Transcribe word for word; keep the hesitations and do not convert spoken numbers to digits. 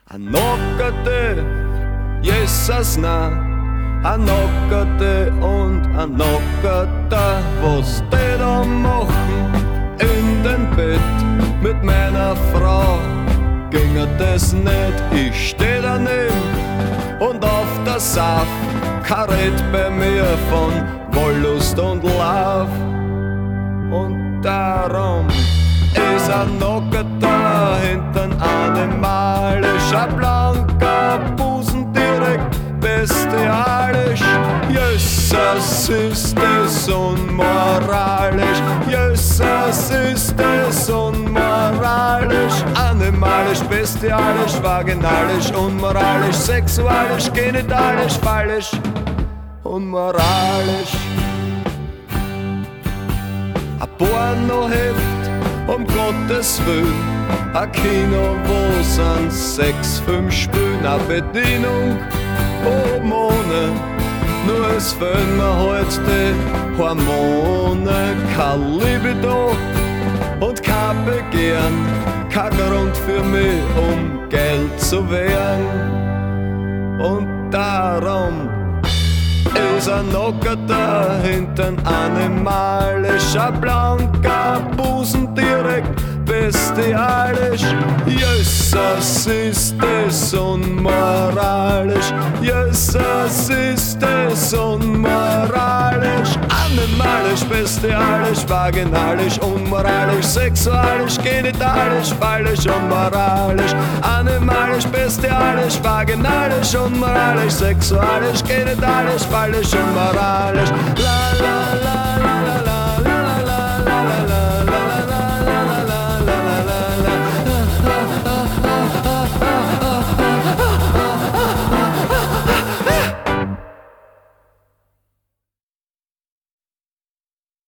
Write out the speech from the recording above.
Anockerte, Jesus na, anockerte und anockerte, was die da machen in den Bett mit meiner Frau. Ginge das nicht, ich steh daneben und auf der Saft karret bei mir von Wollust und Lauf. Und darum ist ein Nockerter hintern animalisch, ein blanker Busen direkt bestialisch. Jesus ist es unmoralisch, Jesus ist es unmoralisch, animalisch, bestialisch, vaginalisch, unmoralisch, sexualisch, genitalisch, fallisch, unmoralisch. Ein Pornoheft, um Gottes Willen, ein Kino, wo's an sechs, fünf spielen, eine Bedienung oben ohne. Nur es fehlen mir halt die Hormone, kein Libido und kein Begehren, kein Grund für mich, um Geld zu wehren. Und darum ist ein Nockerter hintern animalisch, ein blanker Busen direkt bestialisch. Jesus ist es unmoralisch, Jesus ist es unmoralisch, animalisch, bestialisch, vaginalisch, unmoralisch, sexualisch, genitalisch, fallisch, unmoralisch, animalisch, bestialisch, vaginalisch, unmoralisch, sexualisch, genitalisch, fallisch, unmoralisch, la la la la la la.